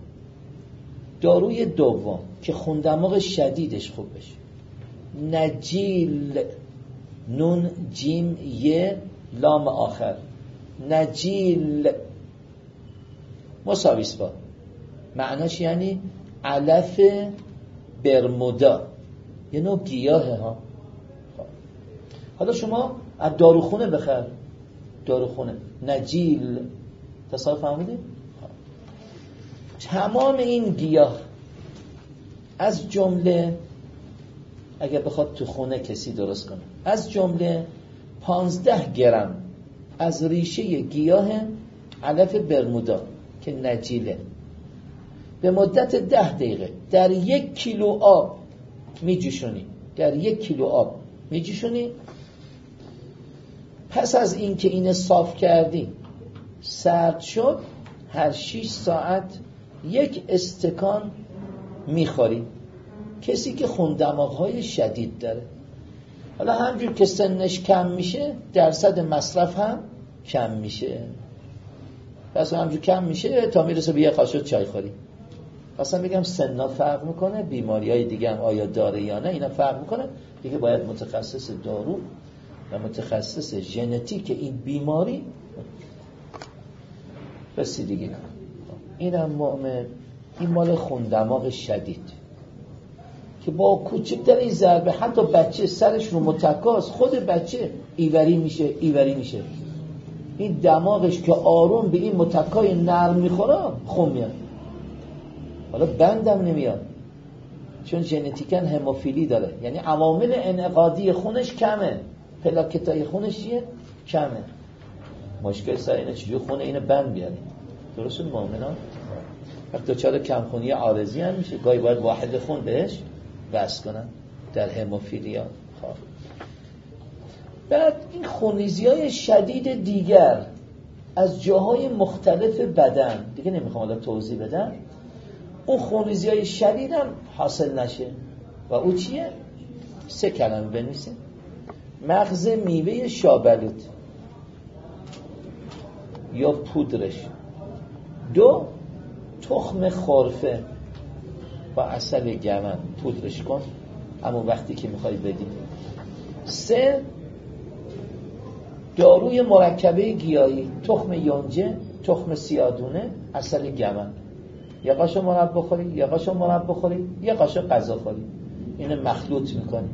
داروی دوم که خون دماغ شدیدش خوب بشه، نجیل، نون جیم یه لام آخر، نجیل مساویس با، معناش یعنی علف برمودا، یه نوع گیاهه ها. حالا شما از داروخونه بخر، داروخونه نجیل، تصادف فهمیدید؟ تمام این گیاه از جمله اگر بخواد تو خونه کسی درست کنه، از جمله 15 گرم از ریشه گیاه علف برمودا که نجیله به مدت 10 دقیقه در 1 کیلو آب میجوشونی، در 1 کیلو آب میجوشونی. پس از این که اینه صاف کردی سرد شد، هر 6 ساعت 1 استکان میخوری. کسی که خون دماغ‌های شدید داره، حالا همجور که سنش کم میشه درصد مصرف هم کم میشه. پس همجور کم میشه تا میرسه به 1 قاشق چای خوری. اصلا بگم سن‌ها فرق میکنه، بیماری‌های دیگه هم آیا داره یا نه اینا فرق میکنه دیگه. باید متخصص دارو و متخصص ژنتیک این بیماری رسیدگی کنه. اینم مؤمن، این مال خون دماغ شدید که با کوچکترین ضربه حتی بچه سرش رو متکاست، خود بچه ایوری میشه. این دماغش که آروم به این متکای نرم میخوره خون میاد. حالا بندم نمیاد چون ژنتیکاً هموفیلی داره، یعنی عوامل انعقادی خونش کمه، پلاکتای خونش چیه؟ کمه. مشکل سر اینه چجور خونه اینو بند بیاریم. درسته مؤمنان؟ وقتی دچار کمخونی عارضی هم میشه، گاهی باید واحد خون بهش بس کنن در هموفیلیا. بعد این خونریزی‌های شدید دیگر از جاهای مختلف بدن دیگه نمیخوام الان توضیح بدم، اون خونریزی‌های شدید هم حاصل نشه و او چیه؟ 3 کلمه بنویسه: مغز میوه شابلوت یا پودرش، 2 تخم خرفه با عسل گمن پودرش کن اما وقتی که میخوای بدی، 3 داروی مرکبه گیاهی، تخم یونجه، تخم سیادونه، عسل گمن. 1 قاشق مربا بخوری، 1 قاشق مربا بخوری، 1 قاشق غذا خوری. اینو مخلوط میکنی.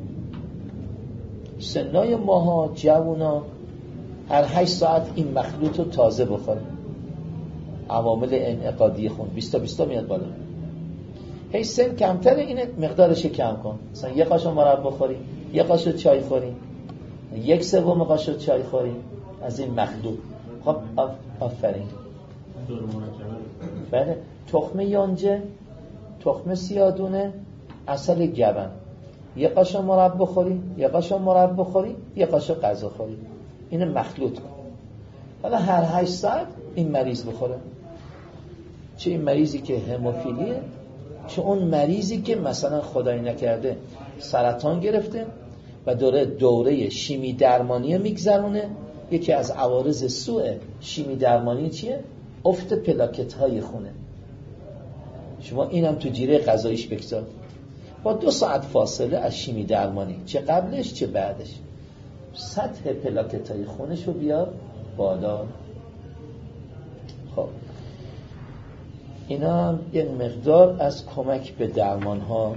سنای ماها جوونا هر 8 ساعت این مخلوط رو تازه بخوری. عوامل انعقادی خون 20 میاد بالا. هی سن کمتره، این مقدارش کم کن. مثلا 1 قاشق مربا بخوری، 1 قاشق چای خوری، 1/3 قاشق چای خوری از این مخلوط. خب آفرین. بله، تخم یونجه، تخم سیادونه، عسل گبن. 1 قاشق مربا بخوری، 1 قاشق مربا بخوری، 1 قاشق غذا خوری. اینو مخلوط کن. حالا هر 8 ساعت این مریض بخوره. چه این مریضی که هموفیلیه، چه اون مریضی که مثلا خدای نکرده سرطان گرفته و دوره شیمی درمانی میگذرونه. یکی از عوارض سوء شیمی درمانی چیه؟ افت پلاکت های خونه. شما اینم تو جیره غذاییش بگذار با 2 ساعت فاصله از شیمی درمانی، چه قبلش چه بعدش، سطح پلاکت های خونش رو بیار بالا. خب اینا یک مقدار از کمک به درمان ها.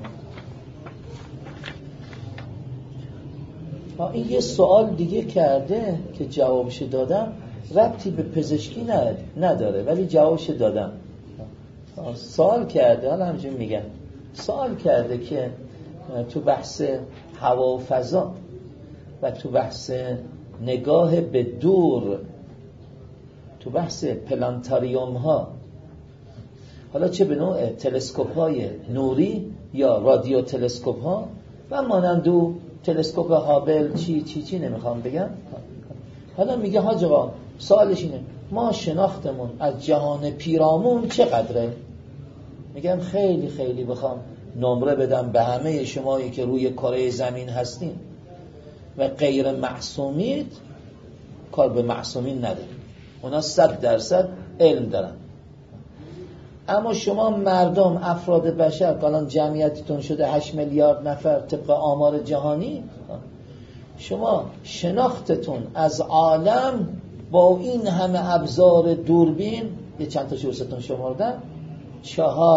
این یه سوال دیگه کرده که جوابش دادم، ربطی به پزشکی نداره ولی جوابش دادم. سوال کرده، حالا همچنین میگم سوال کرده که تو بحث هوا و فضا و تو بحث نگاه به دور، تو بحث پلانتاریوم ها، حالا چه به نوع تلسکوپ های نوری یا رادیو تلسکوپ ها و مانند او تلسکوپ هابل چی نمیخوام بگم. حالا میگه حاج آقا سوالش اینه ما شناختمون از جهان پیرامون چقدره؟ میگم خیلی خیلی بخوام نمره بدم به همه شمایی که روی کره زمین هستین و غیر معصومید، کار به معصومین نداره، اونا 100% علم دارن. اما شما مردم، افراد بشر که الان جمعیتتون شده 8 میلیارد نفر طبق آمار جهانی، شما شناختتون از عالم با این همه ابزار دوربین، یه چند تا شورستون شمردن، 4%.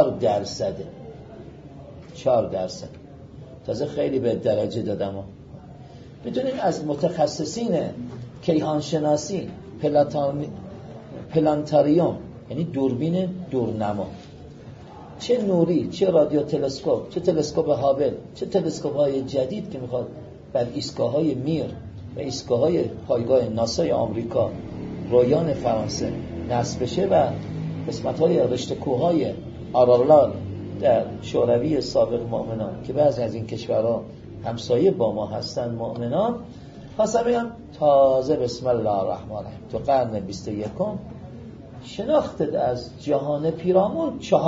4%. تازه خیلی به درجه دادم. میتونید از متخصصین کیهانشناسی، پلانتاریوم یعنی دوربین دورنما، چه نوری، چه رادیو تلسکوپ، چه تلسکوپ هابل، چه تلسکوپ های جدید که میخواد بر ایستگاه های میر و ایستگاه های پایگاه ناسای آمریکا، رویان فرانسه نصب بشه و قسمت های رشته کوههای آرالال در شوروی سابق مؤمنان که بعضی از این کشورها همسایه با ما هستن مؤمنان، خواستم بگم تازه بسم الله الرحمن الرحیم تو قرن 21 شناخت از جهان پیرامون 4%.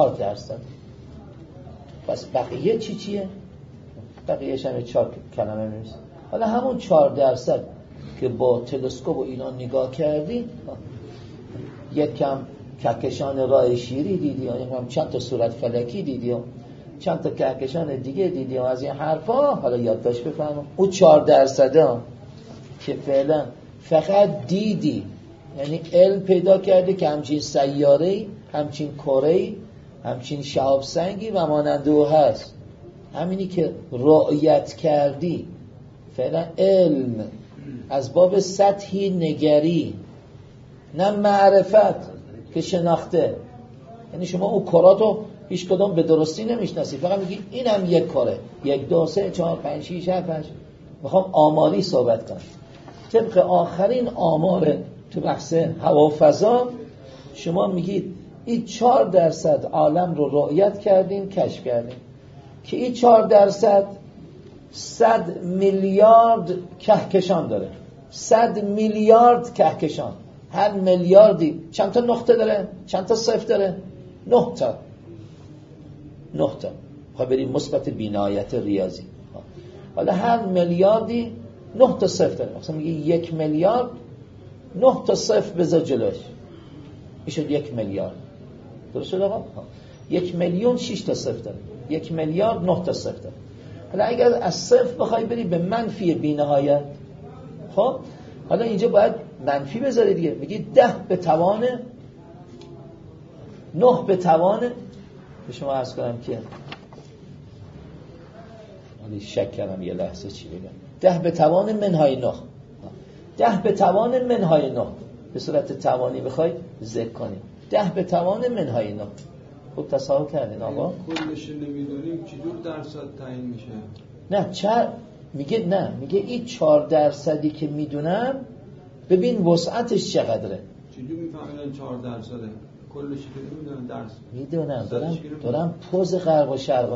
پس بقیه چیه؟ بقیهش هم 4 کلمه می‌نویسه. حالا همون 4% که با تلسکوپ و اینا نگاه کردی، یک کم کهکشان راه شیری دیدی، یا چند تا صورت فلکی دیدی، یا چند تا کهکشان دیگه دیدی، و از این حرفا حالا یادداشت بفرما. اون 4% که فعلا فقط دیدی، یعنی علم پیدا کرده که همچین سیاره‌ای، همچین کره‌ای، همچین شهاب سنگی و مانند او هست. همینی که رؤیت کردی فعلا علم از باب سطحی نگری، نه معرفت که شناخته. یعنی شما اون کراتو هیچ کدوم به درستی نمیشناسی، فقط میگی اینم یک کره، 1 2 3 4 5 6 7 8. میخوام آماری صحبت کنم. طبق آخرین آمار تو بحث هوا و فضا شما میگید این 4% عالم رو رؤیت کردیم، کشف کردیم، که این 4% 100 میلیارد کهکشان داره. 100 میلیارد کهکشان، هر میلیاردی چند تا نقطه داره؟ چند تا صفر داره؟ 9 تا. 9 تا. خب بریم مثبت بی‌نهایت ریاضی. حالا هر میلیاردی 9 تا صفر داره. مثلا میگه 1 میلیارد 9 تا صفر بذار جلوش، میشه 1 میلیارد. درست شد آقا؟ 1 میلیون 6 تا صفر داره. 1 میلیارد 9 تا صفر داره. حالا اگر از صفر بخوای بری به منفی بی‌نهایت، خب حالا اینجا باید منفی بذاری دیگه. میگی 10 به توان 9 به توان، به شما عرض کنم که ولی شک کردم یه لحظه چی بگم. 10 به توان منهای 9. 10 به توان منهای 9 به صورت توانی بخواید ذکر کنیم. 10 به توان منهای 9. خوب تصور کردین آقا؟ کلش نمیدونیم چجور درصد تعیین میشه؟ نه میگه این 4% که میدونم ببین وسعتش چقدره. چجور میفهمیدن 4%؟ کلش که نمیدونن درس. میدونم دارم پوز غرب و شرق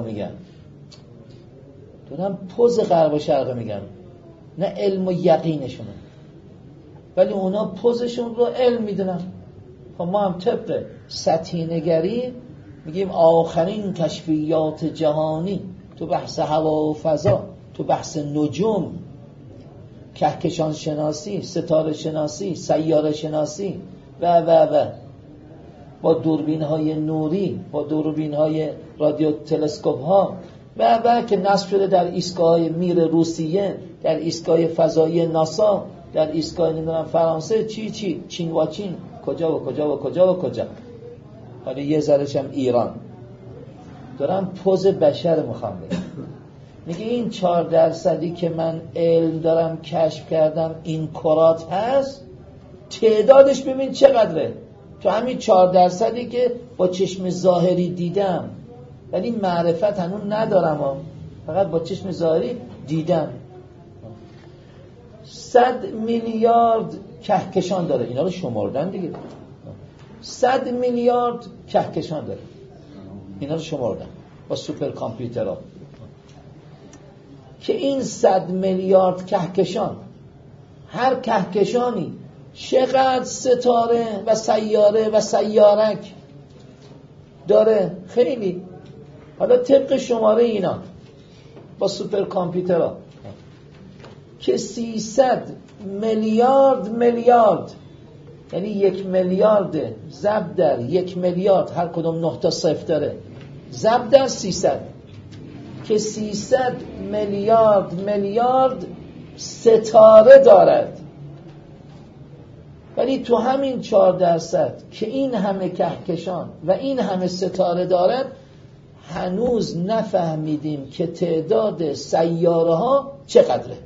میگم. نه علم و یقینشونه، ولی اونا پوزشون رو علم میدونن. خب ما هم طبق سطحی نگری میگیم آخرین کشفیات جهانی تو بحث هوا و فضا، تو بحث نجوم، کهکشان شناسی، ستاره شناسی، سیاره شناسی و با دوربین های نوری، با دوربین های رادیو تلسکوپ ها و که نصب شده در ایستگاه میر روسیه، در ایستگاه فضایی ناسا، در ایستگاه نمیدونم فرانسه، چین و چین، کجا. حالا یه ذره‌ش هم ایران. دارم پوز بشر میخوام بگم. میگه این 4% که من علم دارم کشف کردم این کرات هست، تعدادش ببین چقدره. تو همین 4% که با چشم ظاهری دیدم ولی معرفت هنوز ندارم فقط با چشم ظاهری دیدم. 100 میلیارد کهکشان داره، اینا رو شمردن دیگه. 100 میلیارد کهکشان داره، اینا رو شمردن با سوپر کامپیوترها. که این 100 میلیارد کهکشان، هر کهکشانی چقدر ستاره و سیاره و سیارک داره؟ خیلی. حالا طبق شماره اینا با سوپر کامپیوترها که 300 میلیارد یعنی 1 میلیارد ضرب در 1 میلیارد، هر کدوم 9 تا صفر داره، ضرب در 300 که 300 میلیارد ستاره دارد. ولی تو همین 4% که این همه کهکشان و این همه ستاره دارد، هنوز نفهمیدیم که تعداد سیاره ها چقدره.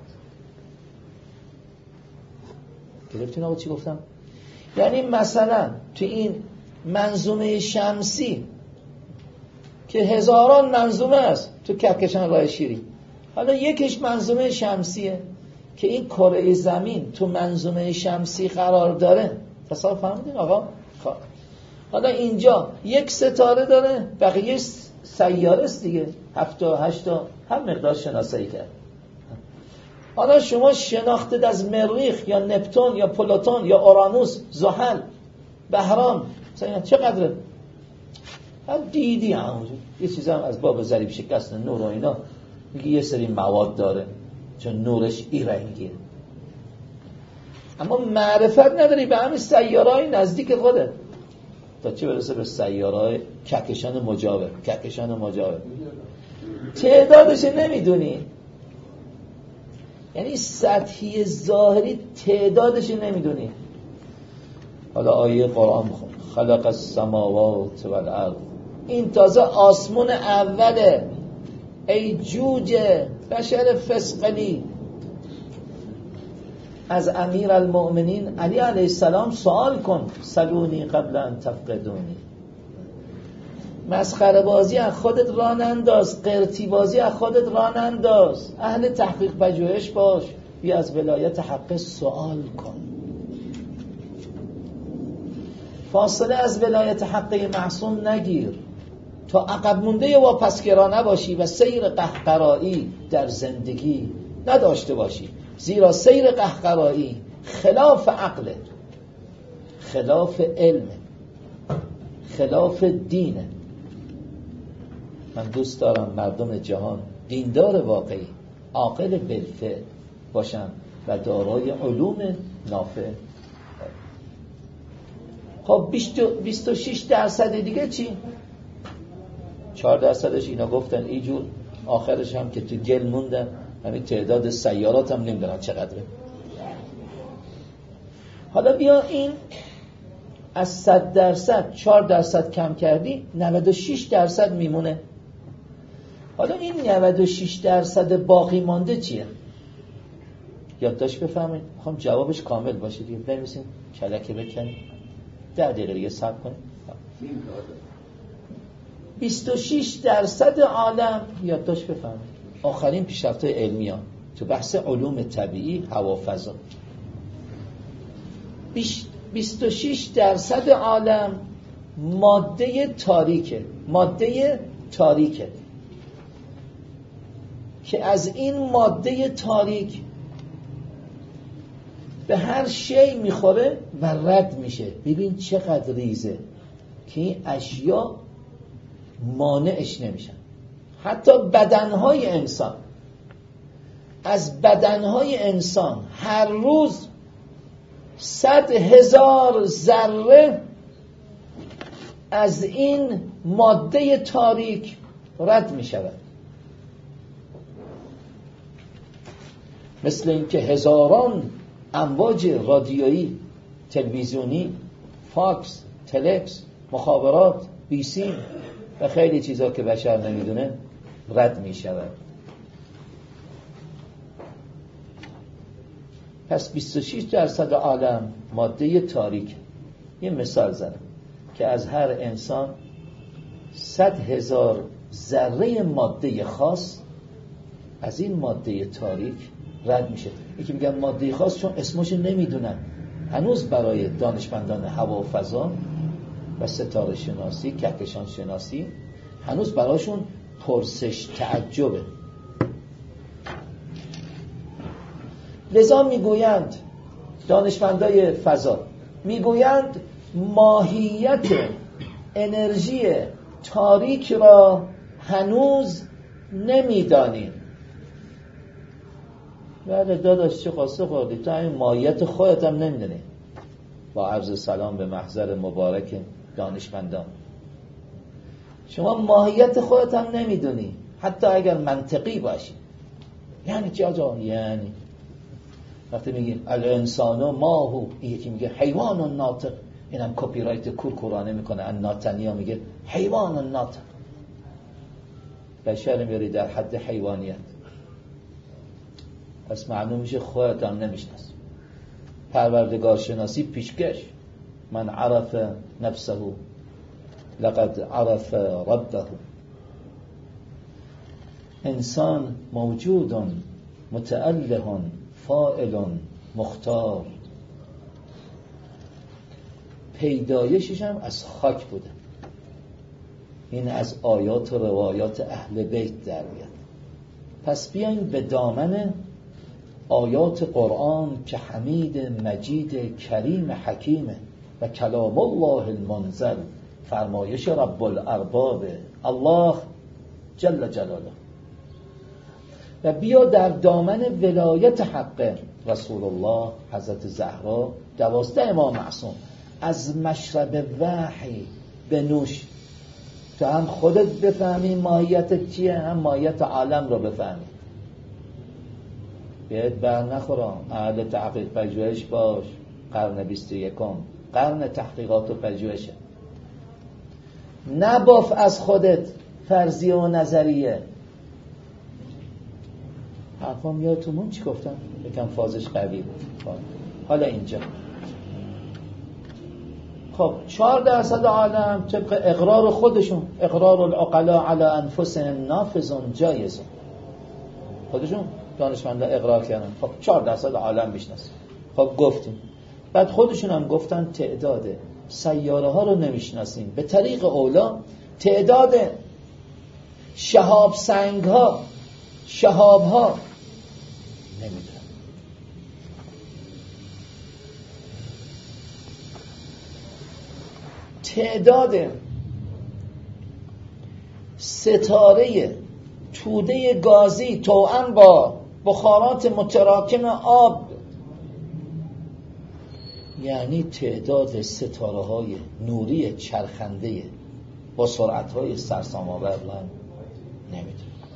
گرفتین آقا چی گفتم؟ یعنی مثلا تو این منظومه شمسی که هزاران منظومه است تو کهکشان راه شیری، حالا یکیش منظومه شمسیه که این کره زمین تو منظومه شمسی قرار داره. تصور فهمیدین آقا؟ حالا اینجا یک ستاره داره، بقیه سیاره است دیگه، 7 تا 8 تا هم مقدار شناسایی کرد. حالا شما شناختید از مریخ یا نپتون یا پلوتون یا اورانوس، زحل، بهرام چقدره؟ هم دیدی همونجور یه چیز هم از باب ضریب شکست نور و اینا میگه یه سری مواد داره چون نورش این رنگیه. اما معرفت نداری به همین سیاره‌های نزدیک خودت، تا چه برسه به سیاره‌های کهکشان مجاور. تعدادش نمیدونی، یعنی سطحی ظاهری تعدادش نمیدونی. حالا آیه قرآن بخون، خلق السماوات والارض، این تازه آسمون اوله. ای جوجه بشر فسقلی، از امیر المؤمنین علی علیه السلام سوال کن، سلونی قبل ان تفقدونی. مسخره بازی از خودت راه ننداز، قرتی بازی از خودت راه ننداز، اهل تحقیق پژوهش باش، بیا از ولایت حق سوال کن. فاصله از ولایت حق معصوم نگیر تا عقب مونده و واپسگرا نباشی و سیر قهقرایی در زندگی نداشته باشی، زیرا سیر قهقرایی خلاف عقل، خلاف علم، خلاف دینه. من دوست دارم مردم جهان دیندار واقعی، عاقل بالفعل باشن و دارای علوم نافع. خب 26% دیگه چی؟ 4%ش اینا گفتن اینجور، آخرش هم که تو گل موندن، همین تعداد سیارات هم نمیدونن چقدره. حالا بیا این از 100% 4% کم کردی، 96% میمونه. حالا این 96% باقی مانده چیه؟ یادداشت بفهمید، میخوام جوابش کامل باشه دیگه. بنویسین کلکه بکنید، 10 دقیقه دیگه صبر کنید. 26% عالم، یادداشت بفهمید، آخرین پیشرفت‌های علمی ها تو بحث علوم طبیعی، هوا، فضا. 26% عالم ماده تاریکه که از این ماده تاریک به هر شی میخوره و رد میشه. ببین چقدر ریزه که این اشیا مانعش نمیشن. حتی بدنهای انسان، از بدنهای انسان هر روز 100,000 ذره از این ماده تاریک رد می شود. مثل اینکه هزاران امواج رادیویی، تلویزیونی، فاکس، تلکس، مخابرات، بیسیم و خیلی چیزا که بشر نمیدونه رد می شود. پس 26% عالم ماده تاریک. یه مثال زنم که از هر انسان 100,000 ذره ماده خاص از این ماده تاریک رد میشه. یکی میگن ماده خاص چون اسمش نمیدونن، هنوز برای دانشمندان هوا و فضا و ستاره شناسی، کهکشان شناسی هنوز براشون پرسش تعجبه. لذا میگویند دانشمندای فضا، میگویند ماهیت انرژی تاریک را هنوز نمیدانیم. بله داداش چه قصه خوردی؟ تو همین ماهیت خودت هم نمیدونی. با عرض سلام به محضر مبارک دانشمندان، شما ماهیت خودت هم نمیدونی، حتی اگر منطقی باشی. یعنی چی آجا؟ یعنی وقتی میگیم الانسانو ماهو، این یکی میگه حیوان ناطق، اینم کپی رایت کورکورانه میکنه، الناتنیا میگه حیوان ناطق، بشر میاری در حد حیوانیت. پس معلوم میشه خودت هم نمیشناسی. پروردگار شناسی پیشکش، من عرف نفسه لقد عرف ربه. انسان موجود متأله فاعل مختار، پیدایشش هم از خاک بوده. این از آیات و روایات اهل بیت در میاد. پس بیاین به دامن آیات قرآن که حمید مجید کریم حکیمه و کلام الله المنزل، فرمایش رب الارباب الله جل جلاله، و بیا در دامن ولایت حق رسول الله حضرت زهرا 12 امام معصوم، از مشرب وحی بنوش تو هم خودت بفهمی ماهیت چیه، هم ماهیت عالم رو بفهمی. بیاید بر نخورم، اهل تحقیق پژوهش باش. قرن 21 قرن تحقیقات و پژوهشه. نباف از خودت فرضیه و نظریه. حرفام یادتون چی گفتم؟ یکم فازش قوی بود. حالا اینجا خب 4% عالم طبق اقرار خودشون، اقرار العقلاء علی انفسهم نافذ جایز، خودشون دانشمندا اقرار کردن. خب 4% عالم میشناسن. خب گفتیم، بعد خودشون هم گفتن تعداد سیاره ها رو نمیشناسیم، به طریق اولا تعداد شهاب سنگ ها، شهاب ها نمیدونم. تعداد ستاره توده گازی توأم با بخارات متراکم آب، یعنی تعداد ستاره های نوری چرخنده با سرعت های سرسام‌آور نمیدونم،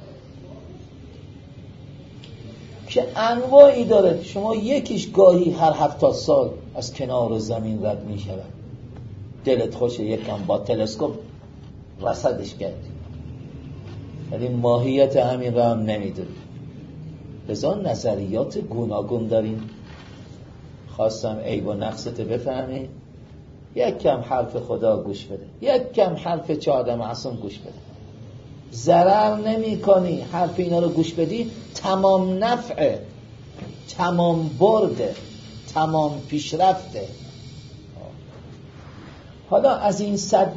که انواعی داره. شما یکیش گاهی هر 70 سال از کنار زمین رد می شود، دلت خوشه یکم با تلسکوپ رصدش کردی، ولی ماهیت همین را هم نمیدونی. لذا نظریات گوناگون داریم. خواستم عیب و نقصت بفهمی، یک کم حرف خدا گوش بده، یک کم حرف 14 معصوم گوش بده. ضرر نمی کنی. حرف اینا رو گوش بدی تمام نفعه، تمام برده، تمام پیشرفته. حالا از این 100%،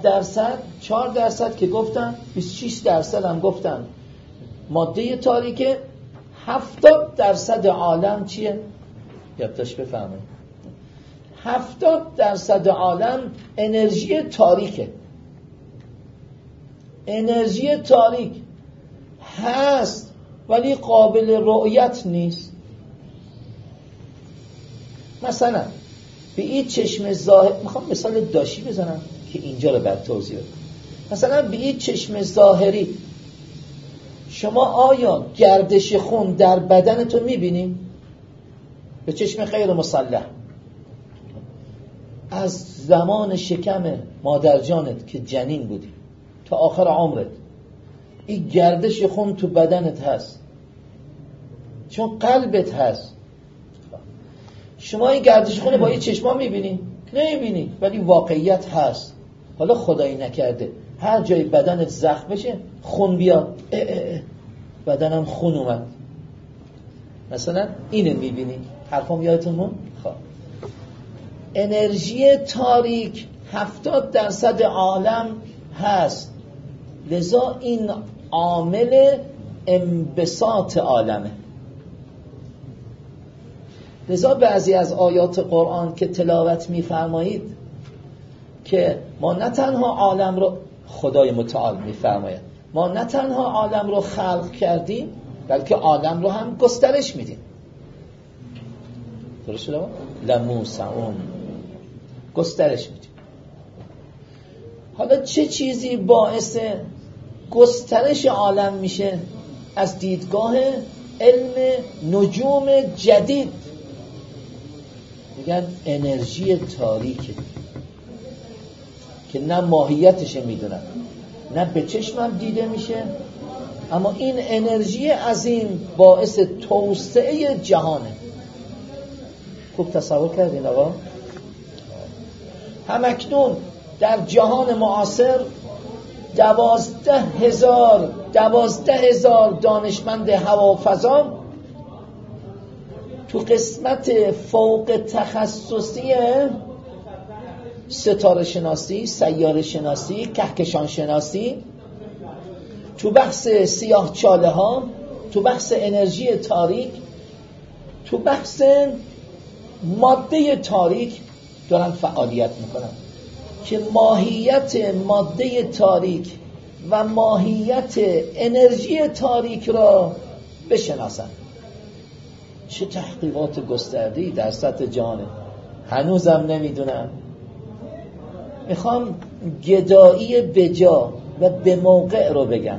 4% که گفتم، 26% هم گفتم ماده تاریکه. 70% عالم چیه؟ یادداشت بفهمید. 70% عالم انرژی تاریکه. انرژی تاریک هست ولی قابل رؤیت نیست. مثلا به این چشم ظاهر، میخوام مثال داشی بزنم که اینجا رو بعد توضیح بدم. مثلا به این چشم ظاهری شما آیا گردش خون در بدنتون میبینیم؟ به چشم غیر مسلح از زمان شکم مادر جانت که جنین بودی تا آخر عمرت این گردش خون تو بدنت هست، چون قلبت هست. شما این گردش خون با این چشما میبینی؟ نمیبینی، ولی واقعیت هست. حالا خدایی نکرده هر جای بدنت زخم بشه خون بیاد، بدنم خون اومد. مثلا اینو میبینی. حرفم یادتون مون؟ خب انرژی تاریک 70% عالم هست، لذا این عامل انبساط عالمه. لذا بعضی از آیات قرآن که تلاوت میفرمایید که ما نه تنها عالم رو، خدای متعال میفرماید ما نه تنها عالم رو خلق کردیم بلکه عالم رو هم گسترش میدیم. درست شده؟ لموسعون، گسترش میدیم. حالا چه چیزی باعث گسترش عالم میشه؟ از دیدگاه علم نجوم جدید میگن انرژی تاریکه که نه ماهیتش میدونن نه به چشمم دیده میشه، اما این انرژی عظیم باعث توسعه جهانه. خوب تصور کردین آقا؟ همکنون در جهان معاصر 12,000 دانشمند هوافضا تو قسمت فوق تخصصی ستاره شناسی، سیاره شناسی، کهکشان شناسی، تو بحث سیاه چاله ها، تو بحث انرژی تاریک، تو بحث ماده تاریک دارن فعالیت میکنن که ماهیت ماده تاریک و ماهیت انرژی تاریک را بشناسن. چه تحقیقات گسترده‌ای در سطح جهانه. هنوزم نمیدونم. میخوام گدایی بجا و به موقع رو بگم.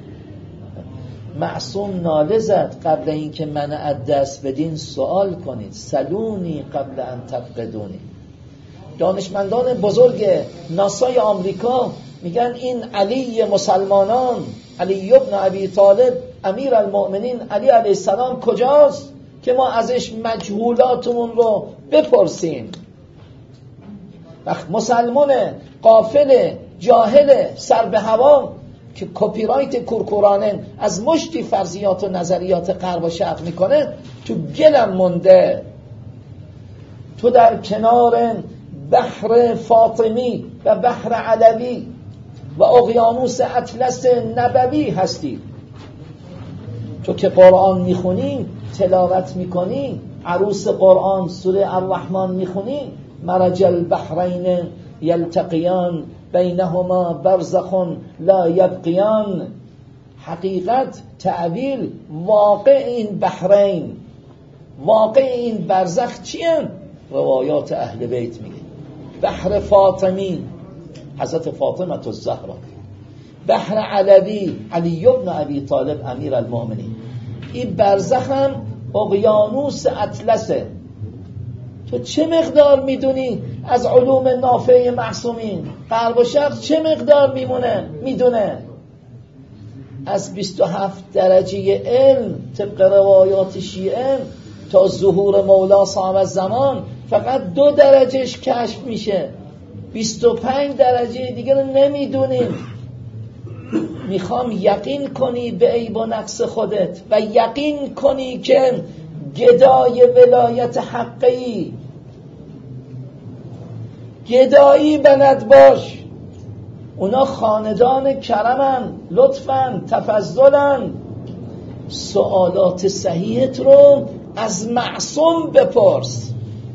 معصوم ناله زد قبل اینکه من از دست بدین سوال کنید، سلونی قبل ان تفقدونی. دانشمندان بزرگ ناسای آمریکا میگن این علی مسلمانان، علی ابن ابی طالب امیر المؤمنین علی علیه السلام کجاست که ما ازش مجهولاتمون رو بپرسیم؟ وقت مسلمان غافل جاهل سر به هوا که کپی رایت کورکورانه از مشتی فرضیات و نظریات غرب و شرق میکنه تو گلم مونده. تو در کنار بحر فاطمی و بحر علوی و اقیانوس اطلس نبوی هستی. تو که قرآن میخونی، تلاوت میکنی، عروس قرآن سوره الرحمن میخونی، مرج البحرین یلتقیان بینهما برزخ لا یبقیان. حقیقت، تعبیر، واقع این بحرین، واقع این برزخ چیه؟ روایات اهل بیت میگه. بحر فاطمی حضرت فاطمه الزهرا، بحر علوی علی ابن ابی طالب امیر المؤمنین. این برزخ هم اقیانوس اطلسه. تو چه مقدار میدونی از علوم نافع معصومین؟ غرب و شرق چه مقدار میدونه؟ از 27 درجه علم طبق روایات شیعه تا ظهور مولا صاحب الزمان فقط 2 درجهش کشف میشه، 25 درجه دیگه رو نمیدونیم. میخوام یقین کنی به عیب و نقص خودت و یقین کنی که گدای ولایت حقی، گدایی بلد باش. اونا خاندان کرمن، لطفن، تفضلن. سوالات صحیحت رو از معصوم بپرس.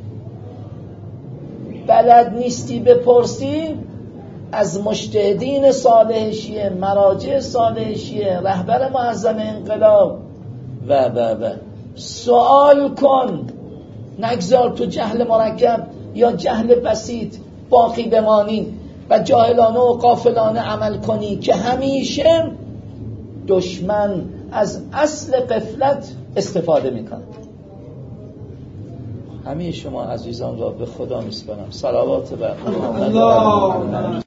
بلد نیستی بپرسی از مجتهدین صالح شیعه، مراجع صالح شیعه، رهبر معظم انقلاب و سوال کن. نگذار تو جهل مرکب یا جهل بسیط باقی بمانی و جاهلانه و غافلانه عمل کنی که همیشه دشمن از اصل غفلت استفاده میکنه. همه شما عزیزان را به خدا میسپارم. صلوات بر محمد.